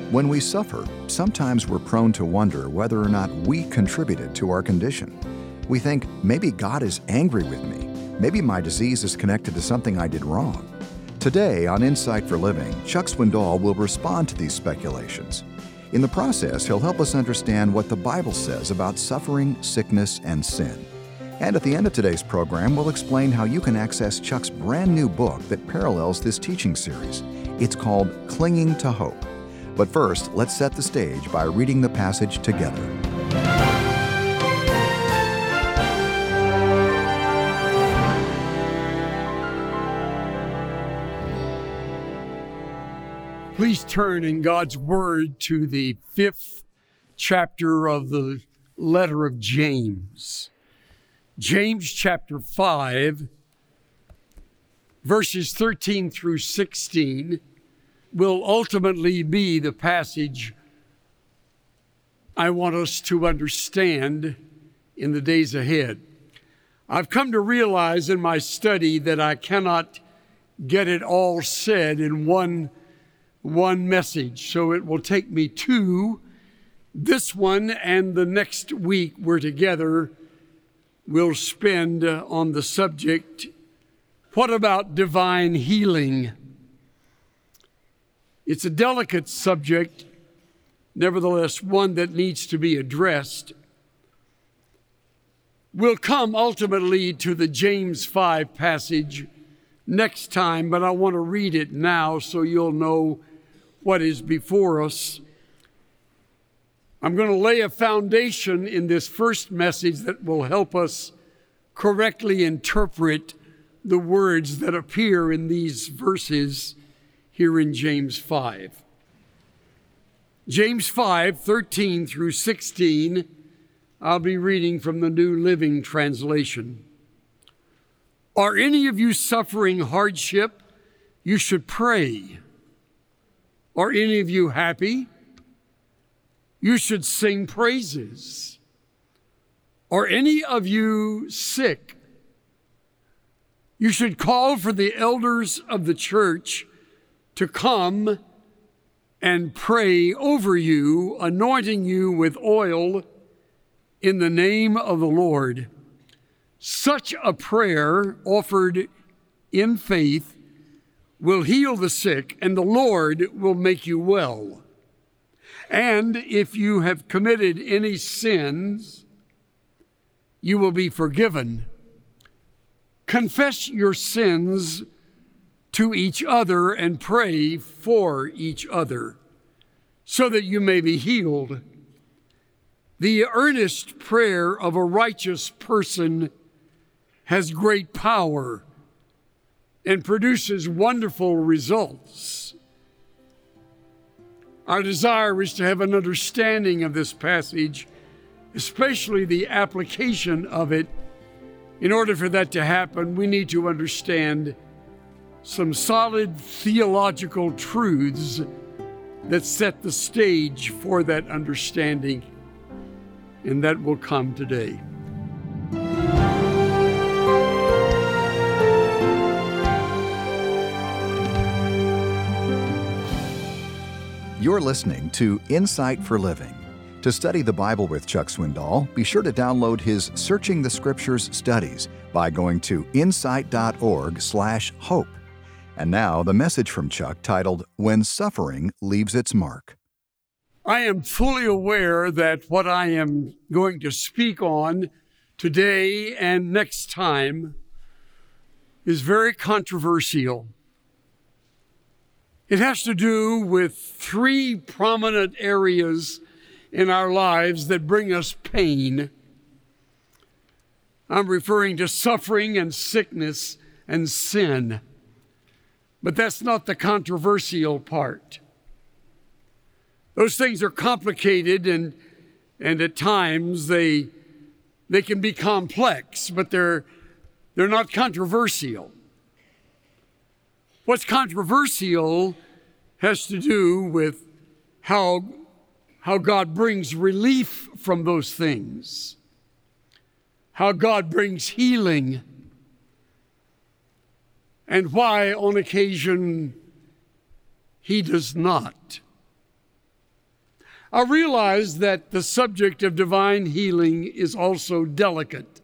When we suffer, sometimes we're prone to wonder whether or not we contributed to our condition. We think, maybe God is angry with me. Maybe my disease is connected to something I did wrong. Today on Insight for Living, Chuck Swindoll will respond to these speculations. In the process, he'll help us understand what the Bible says about suffering, sickness, and sin. And at the end of today's program, we'll explain how you can access Chuck's brand new book that parallels this teaching series. It's called Clinging to Hope. But first, let's set the stage by reading the passage together. Please turn in God's Word to the 5th chapter of the letter of James. James chapter 5, verses 13 through 16 will ultimately be the passage I want us to understand in the days ahead. I've come to realize in my study that I cannot get it all said in one message, so it will take me to this one, and the next week we're together. We'll spend on the subject, what about divine healing? It's a delicate subject, nevertheless one that needs to be addressed. We'll come ultimately to the James 5 passage next time, but I want to read it now so you'll know what is before us. I'm going to lay a foundation in this first message that will help us correctly interpret the words that appear in these verses here in James 5. James 5, 13 through 16, I'll be reading from the New Living Translation. Are any of you suffering hardship? You should pray. Are any of you happy? You should sing praises. Are any of you sick? You should call for the elders of the church to come and pray over you, anointing you with oil in the name of the Lord. Such a prayer offered in faith will heal the sick, and the Lord will make you well. And if you have committed any sins, you will be forgiven. Confess your sins to each other and pray for each other so that you may be healed. The earnest prayer of a righteous person has great power and produces wonderful results. Our desire is to have an understanding of this passage, especially the application of it. In order for that to happen, we need to understand some solid theological truths that set the stage for that understanding, and that will come today. You're listening to Insight for Living. To study the Bible with Chuck Swindoll, be sure to download his Searching the Scriptures studies by going to insight.org/hope. And now, the message from Chuck titled, When Suffering Leaves Its Mark. I am fully aware that what I am going to speak on today and next time is very controversial. It has to do with three prominent areas in our lives that bring us pain. I'm referring to suffering and sickness and sin. But that's not the controversial part. Those things are complicated and at times they can be complex, but they're not controversial. What's controversial has to do with how God brings relief from those things, how God brings healing, and why on occasion He does not. I realize that the subject of divine healing is also delicate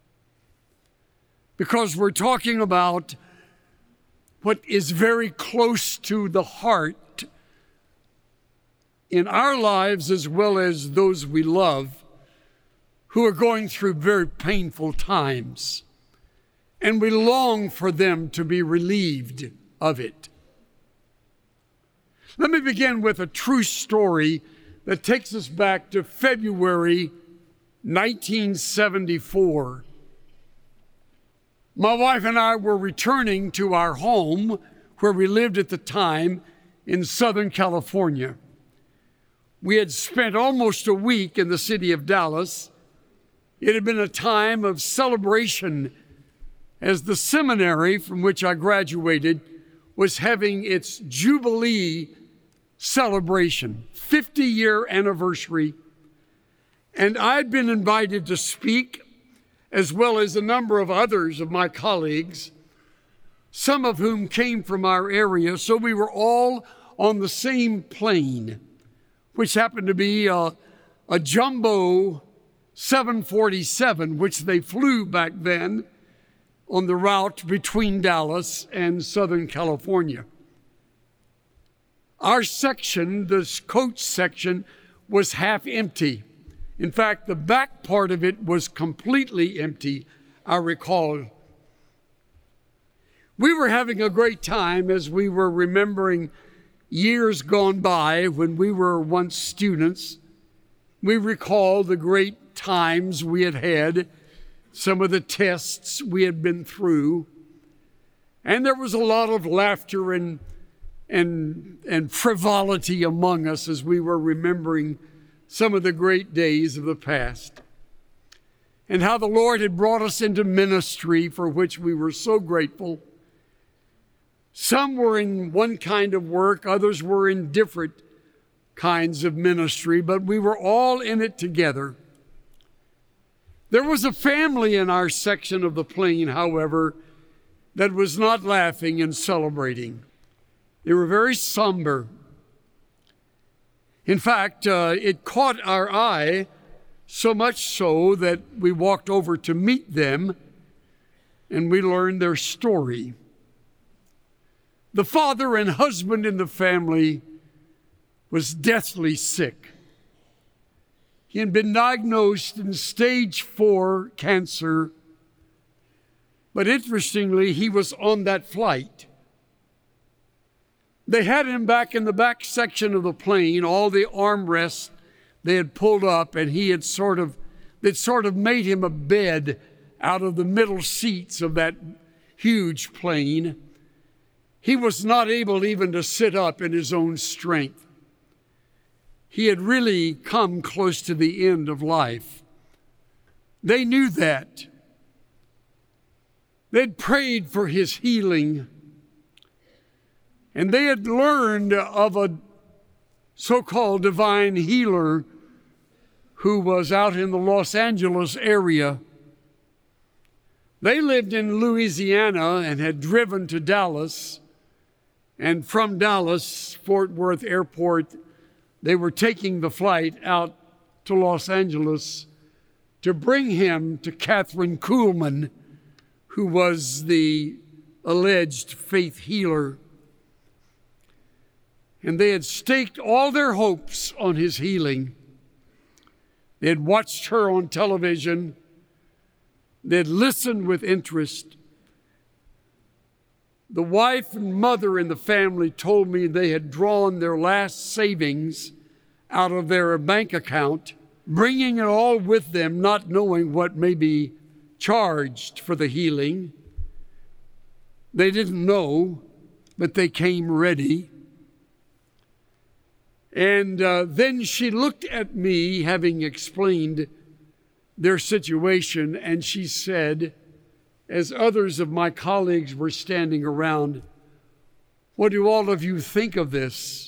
because we're talking about what is very close to the heart in our lives as well as those we love who are going through very painful times, and we long for them to be relieved of it. Let me begin with a true story that takes us back to February 1974. My wife and I were returning to our home where we lived at the time in Southern California. We had spent almost a week in the city of Dallas. It had been a time of celebration as the seminary from which I graduated was having its Jubilee celebration, 50-year anniversary. And I'd been invited to speak, as well as a number of others of my colleagues, some of whom came from our area. So we were all on the same plane, which happened to be a jumbo 747, which they flew back then on the route between Dallas and Southern California. Our section, this coach section, was half empty. In fact, the back part of it was completely empty, I recall. We were having a great time as we were remembering years gone by when we were once students. We recall the great times we had had, some of the tests we had been through, and there was a lot of laughter and frivolity among us as we were remembering some of the great days of the past and how the Lord had brought us into ministry for which we were so grateful. Some were in one kind of work, others were in different kinds of ministry, but we were all in it together. There was a family in our section of the plane, however, that was not laughing and celebrating. They were very somber. In fact, it caught our eye so much so that we walked over to meet them and we learned their story. The father and husband in the family was deathly sick. He had been diagnosed in stage 4 cancer, but interestingly, he was on that flight. They had him back in the back section of the plane, all the armrests they had pulled up, and they'd sort of made him a bed out of the middle seats of that huge plane. He was not able even to sit up in his own strength. He had really come close to the end of life. They knew that. They'd prayed for his healing. And they had learned of a so-called divine healer who was out in the Los Angeles area. They lived in Louisiana and had driven to Dallas. And from Dallas, Fort Worth Airport, they were taking the flight out to Los Angeles to bring him to Catherine Kuhlman, who was the alleged faith healer. And they had staked all their hopes on his healing. They had watched her on television. They had listened with interest. The wife and mother in the family told me they had drawn their last savings out of their bank account, bringing it all with them, not knowing what may be charged for the healing. They didn't know, but they came ready. And then she looked at me, having explained their situation, and she said, as others of my colleagues were standing around, "What do all of you think of this?"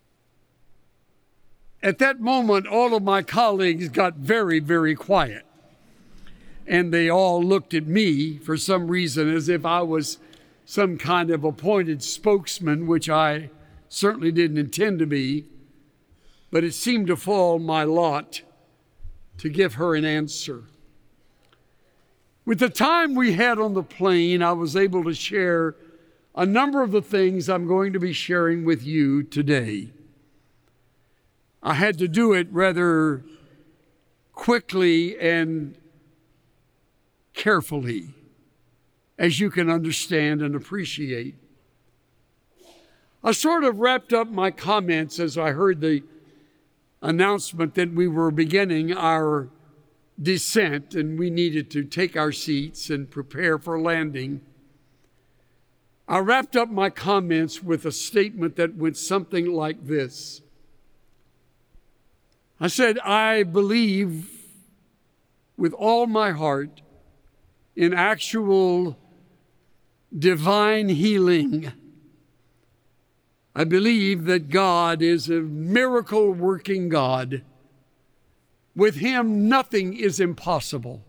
At that moment, all of my colleagues got very, very quiet. And they all looked at me for some reason as if I was some kind of appointed spokesman, which I certainly didn't intend to be. but it seemed to fall my lot to give her an answer. With the time we had on the plane, I was able to share a number of the things I'm going to be sharing with you today. I had to do it rather quickly and carefully, as you can understand and appreciate. I sort of wrapped up my comments as I heard the announcement that we were beginning our descent and we needed to take our seats and prepare for landing. I wrapped up my comments with a statement that went something like this. I said, I believe with all my heart in actual divine healing. I believe that God is a miracle-working God. With Him, nothing is impossible.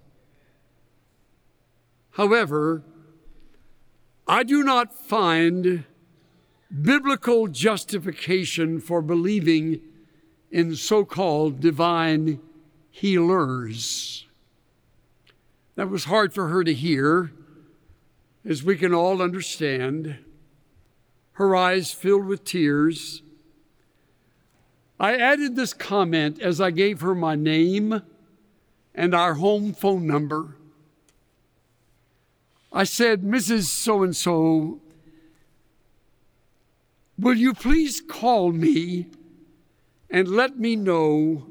However, I do not find biblical justification for believing in so-called divine healers. That was hard for her to hear, as we can all understand. Her eyes filled with tears. I added this comment as I gave her my name and our home phone number. I said, Mrs. So-and-so, will you please call me and let me know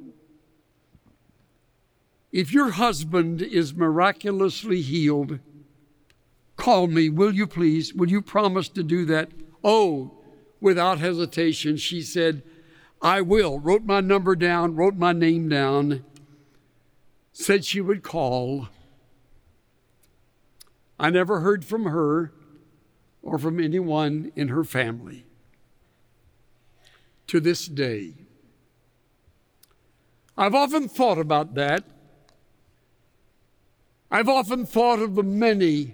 if your husband is miraculously healed? Call me, will you please? Will you promise to do that? Oh, without hesitation, she said, I will. Wrote my number down, wrote my name down, said she would call. I never heard from her or from anyone in her family to this day. I've often thought about that. I've often thought of the many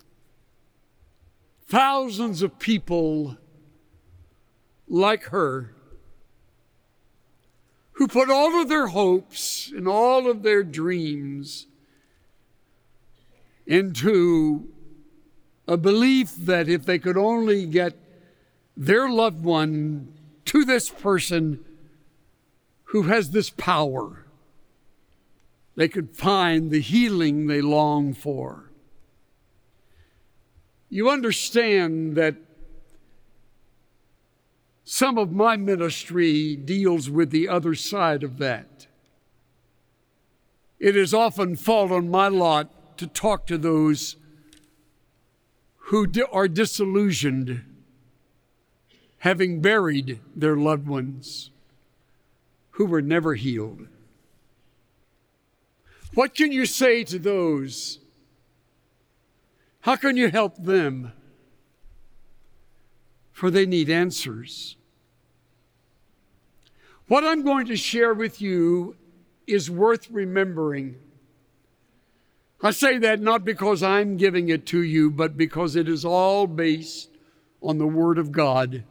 thousands of people like her who put all of their hopes and all of their dreams into a belief that if they could only get their loved one to this person who has this power, they could find the healing they long for. You understand that some of my ministry deals with the other side of that. It has often fallen on my lot to talk to those who are disillusioned, having buried their loved ones who were never healed. What can you say to those? How can you help them? For they need answers. What I'm going to share with you is worth remembering. I say that not because I'm giving it to you, but because it is all based on the Word of God.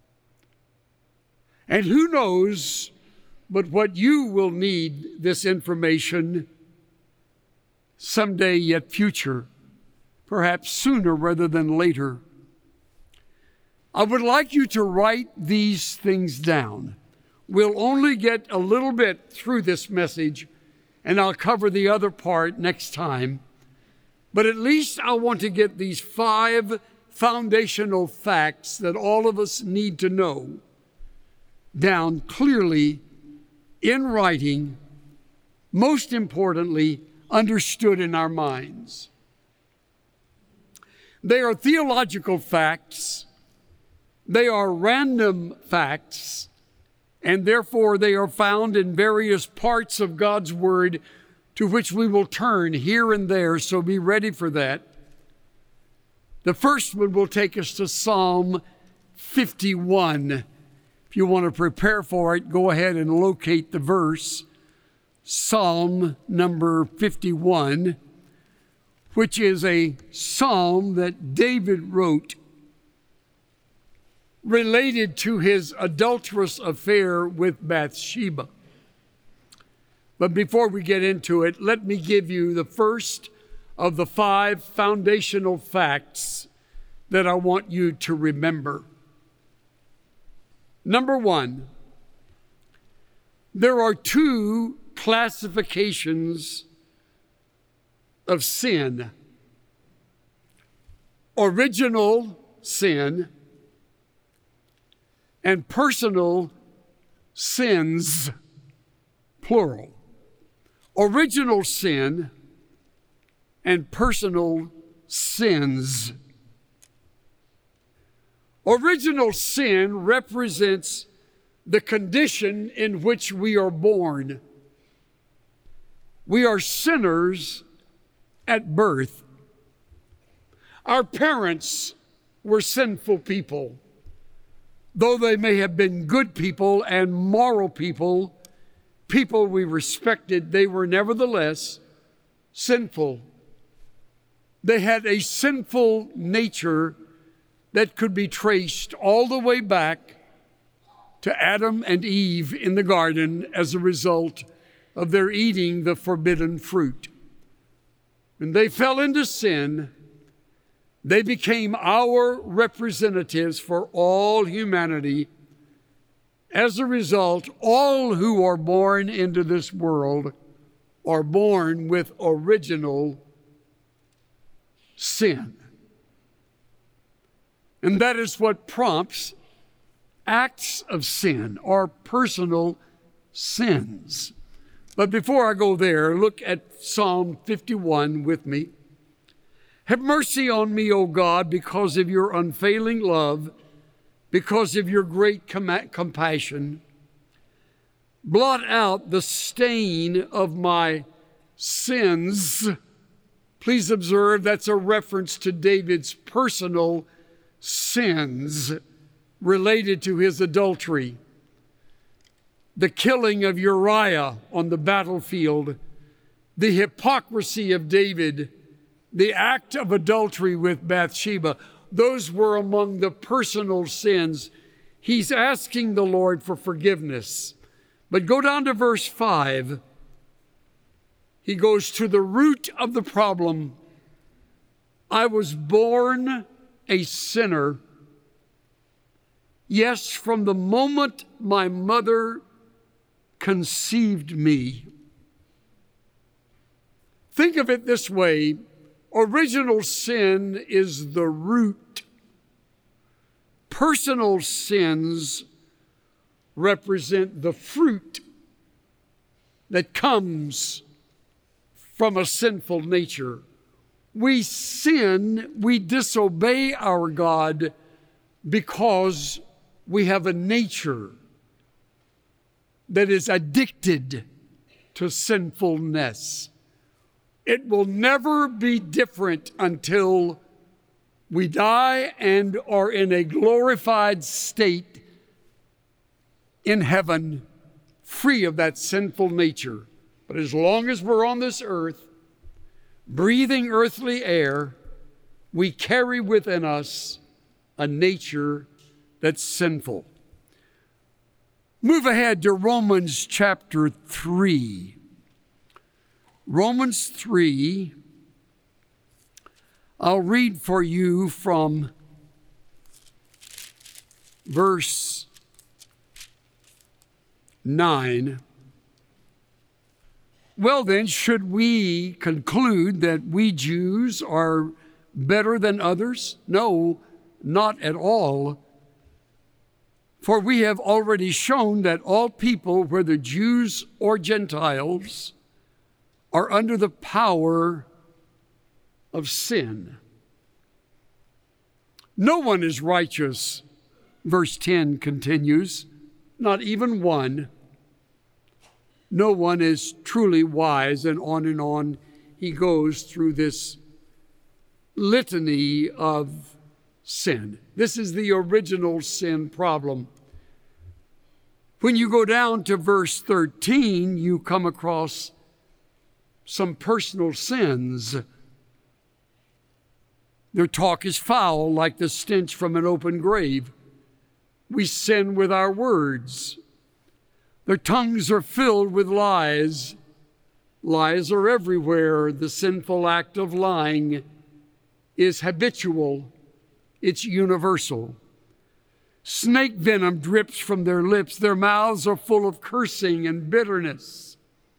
And who knows but what you will need this information someday yet future, perhaps sooner rather than later. I would like you to write these things down. We'll only get a little bit through this message, and I'll cover the other part next time. But at least I want to get these 5 foundational facts that all of us need to know down clearly in writing, most importantly, understood in our minds. They are theological facts, they are random facts, and therefore they are found in various parts of God's Word to which we will turn here and there, so be ready for that. The first one will take us to Psalm 51. If you want to prepare for it, go ahead and locate the verse, Psalm number 51, which is a psalm that David wrote. related to his adulterous affair with Bathsheba. But before we get into it, let me give you the first of the 5 foundational facts that I want you to remember. Number 1, there are 2 classifications of sin: original sin and personal sins, plural. Original sin and personal sins. Original sin represents the condition in which we are born. We are sinners at birth. Our parents were sinful people. Though they may have been good people and moral people, people we respected, they were nevertheless sinful. They had a sinful nature that could be traced all the way back to Adam and Eve in the garden as a result of their eating the forbidden fruit. When they fell into sin, they became our representatives for all humanity. As a result, all who are born into this world are born with original sin. And that is what prompts acts of sin or personal sins. But before I go there, look at Psalm 51 with me. Have mercy on me, O God, because of your unfailing love, because of your great compassion. Blot out the stain of my sins. Please observe that's a reference to David's personal sins related to his adultery. The killing of Uriah on the battlefield, the hypocrisy of David, the act of adultery with Bathsheba, those were among the personal sins. He's asking the Lord for forgiveness. But go down to verse 5. He goes to the root of the problem. I was born a sinner. Yes, from the moment my mother conceived me. Think of it this way. Original sin is the root. Personal sins represent the fruit that comes from a sinful nature. We sin, we disobey our God because we have a nature that is addicted to sinfulness. It will never be different until we die and are in a glorified state in heaven, free of that sinful nature. But as long as we're on this earth, breathing earthly air, we carry within us a nature that's sinful. Move ahead to Romans chapter 3. Romans 3, I'll read for you from verse 9. Well then, should we conclude that we Jews are better than others? No, not at all. For we have already shown that all people, whether Jews or Gentiles, are under the power of sin. No one is righteous, verse 10 continues, not even one. No one is truly wise, and on he goes through this litany of sin. This is the original sin problem. When you go down to verse 13, you come across some personal sins. Their talk is foul, like the stench from an open grave. We sin with our words. Their tongues are filled with lies. Lies are everywhere. The sinful act of lying is habitual. It's universal. Snake venom drips from their lips. Their mouths are full of cursing and bitterness.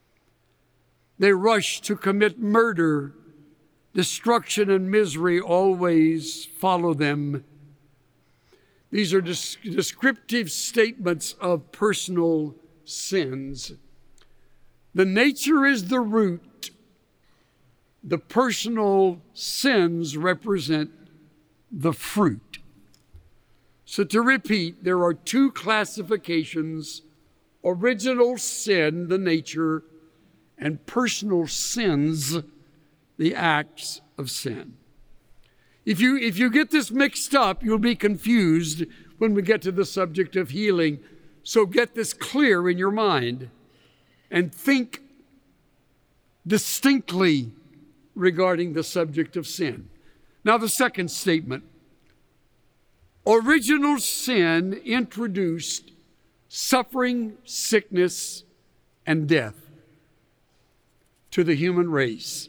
They rush to commit murder. Destruction and misery always follow them. These are descriptive statements of personal sins. The nature is the root. The personal sins represent the fruit. So to repeat, there are two classifications: original sin, the nature, and personal sins, the acts of sin. If you get this mixed up, you'll be confused when we get to the subject of healing. So get this clear in your mind and think distinctly regarding the subject of sin. Now, the second statement. Original sin introduced suffering, sickness, and death to the human race.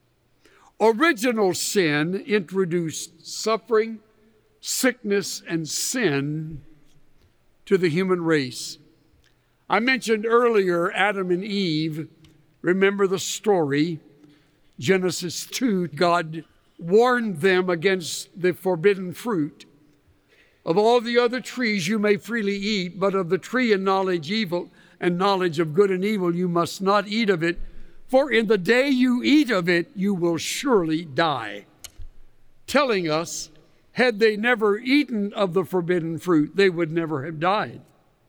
Original sin introduced suffering, sickness, and sin to the human race. I mentioned earlier Adam and Eve. Remember the story, Genesis 2. God warned them against the forbidden fruit. Of all the other trees you may freely eat, but of the tree of knowledge evil and knowledge of good and evil you must not eat of it, for in the day you eat of it you will surely die. Telling us, had they never eaten of the forbidden fruit, they would never have died.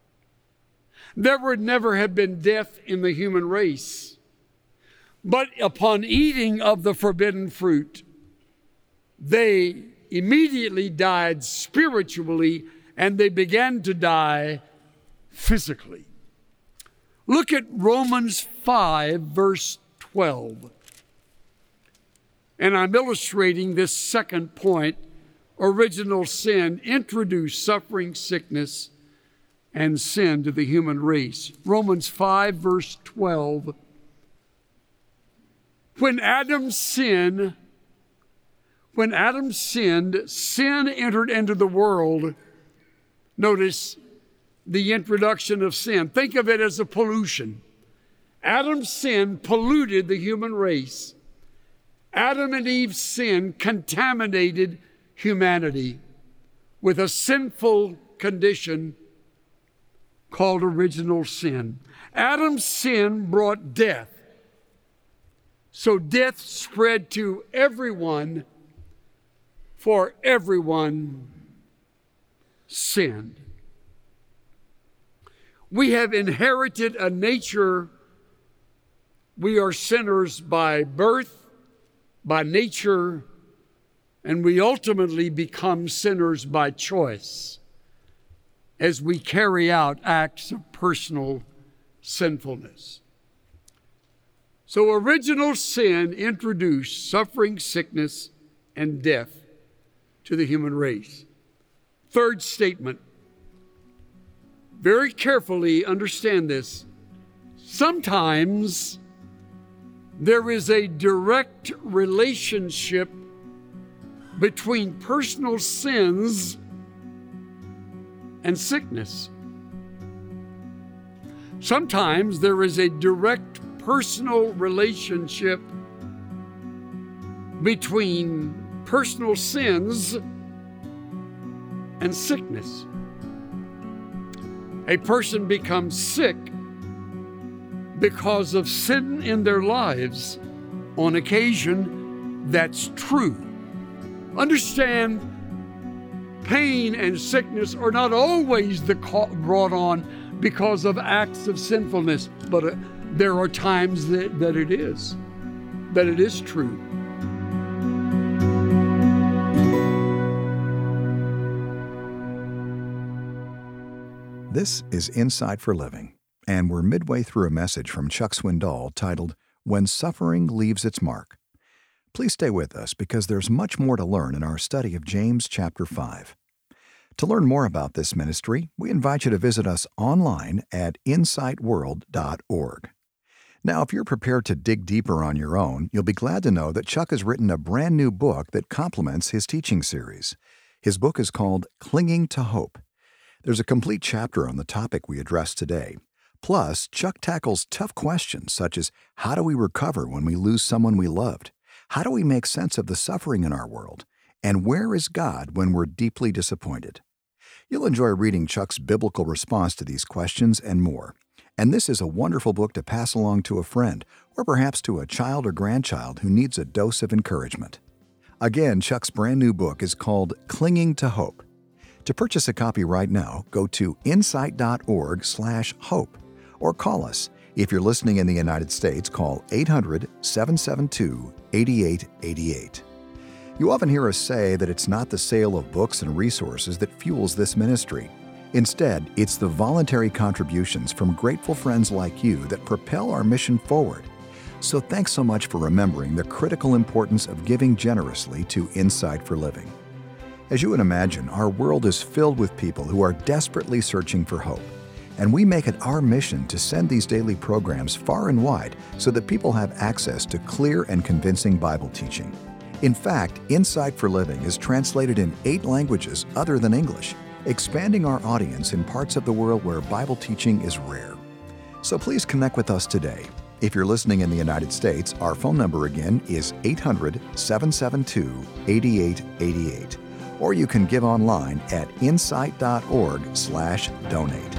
There would never have been death in the human race. But upon eating of the forbidden fruit, they immediately died spiritually, and they began to die physically. Look at Romans 5, verse 12. And I'm illustrating this second point. Original sin introduced suffering, sickness, and sin to the human race. Romans 5, verse 12. When Adam sinned, sin entered into the world. Notice the introduction of sin. Think of it as a pollution. Adam's sin polluted the human race. Adam and Eve's sin contaminated humanity with a sinful condition called original sin. Adam's sin brought death. So death spread to everyone, for everyone sinned. We have inherited a nature. We are sinners by birth, by nature, and we ultimately become sinners by choice as we carry out acts of personal sinfulness. So original sin introduced suffering, sickness, and death to the human race. Third statement. Very carefully understand this. Sometimes there is a direct relationship between personal sins and sickness. Sometimes there is a direct personal relationship between personal sins and sickness. A person becomes sick because of sin in their lives. On occasion, that's true. Understand, pain and sickness are not always brought on because of acts of sinfulness, but there are times that it is true. This is Insight for Living, and we're midway through a message from Chuck Swindoll titled, When Suffering Leaves Its Mark. Please stay with us because there's much more to learn in our study of James chapter 5. To learn more about this ministry, we invite you to visit us online at insightworld.org. Now, if you're prepared to dig deeper on your own, you'll be glad to know that Chuck has written a brand new book that complements his teaching series. His book is called Clinging to Hope. There's a complete chapter on the topic we address today. Plus, Chuck tackles tough questions such as how do we recover when we lose someone we loved? How do we make sense of the suffering in our world? And where is God when we're deeply disappointed? You'll enjoy reading Chuck's biblical response to these questions and more. And this is a wonderful book to pass along to a friend or perhaps to a child or grandchild who needs a dose of encouragement. Again, Chuck's brand new book is called Clinging to Hope. To purchase a copy right now, go to insight.org/hope or call us. If you're listening in the United States, call 800-772-8888. You often hear us say that it's not the sale of books and resources that fuels this ministry. Instead, it's the voluntary contributions from grateful friends like you that propel our mission forward. So thanks so much for remembering the critical importance of giving generously to Insight for Living. As you would imagine, our world is filled with people who are desperately searching for hope. And we make it our mission to send these daily programs far and wide so that people have access to clear and convincing Bible teaching. In fact, Insight for Living is translated in 8 languages other than English, expanding our audience in parts of the world where Bible teaching is rare. So please connect with us today. If you're listening in the United States, our phone number again is 800-772-8888. Or you can give online at insight.org/donate.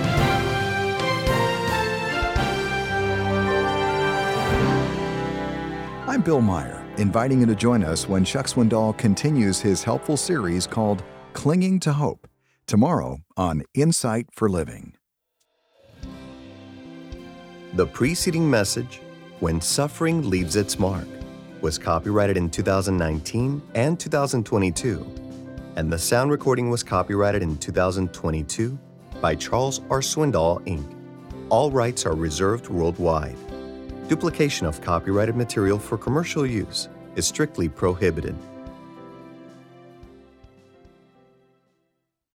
I'm Bill Meyer, inviting you to join us when Chuck Swindoll continues his helpful series called Clinging to Hope, tomorrow on Insight for Living. The preceding message, When Suffering Leaves Its Mark, was copyrighted in 2019 and 2022, and the sound recording was copyrighted in 2022 by Charles R. Swindoll, Inc. All rights are reserved worldwide. Duplication of copyrighted material for commercial use is strictly prohibited.